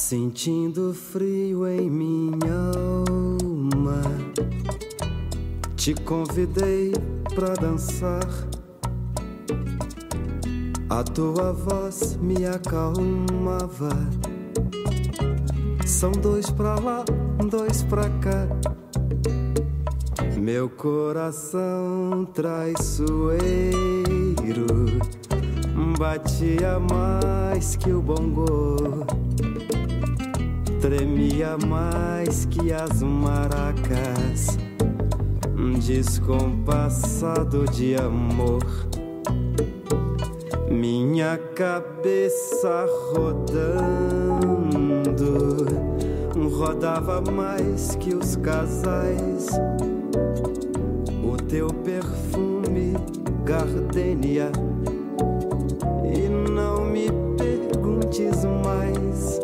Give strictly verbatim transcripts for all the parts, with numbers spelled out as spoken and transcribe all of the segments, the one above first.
Sentindo frio em minha alma, te convidei pra dançar. A tua voz me acalmava. São dois pra lá, dois pra cá. Meu coração traiçoeiro batia mais que o bongô, tremia mais que as maracas, descompassado de amor. Minha cabeça rodando rodava mais que os casais. O teu perfume, gardenia. E não me perguntes mais.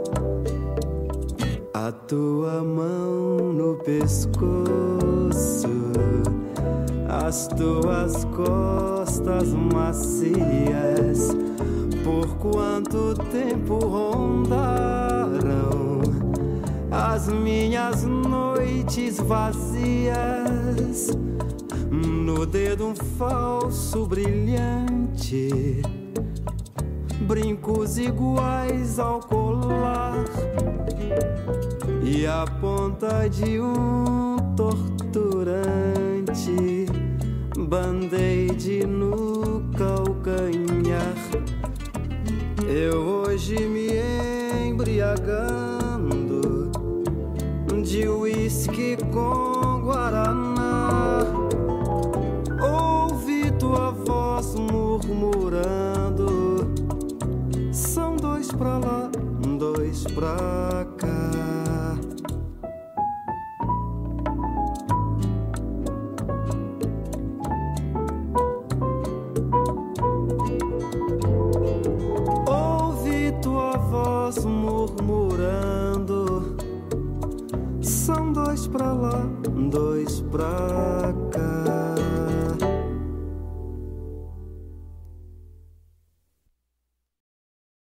A tua mão no pescoço, as tuas costas macias, por quanto tempo rondaram as minhas noites vazias. No dedo um falso brilhante, brincos iguais ao colar, e a ponta de um torturante band-aid no calcanhar. Eu hoje me embriagando de uísque com guaraná, ouvi tua voz murmurando: são dois pra lá, dois pra cá. Ouvi tua voz murmurando: são dois pra lá, dois pra cá.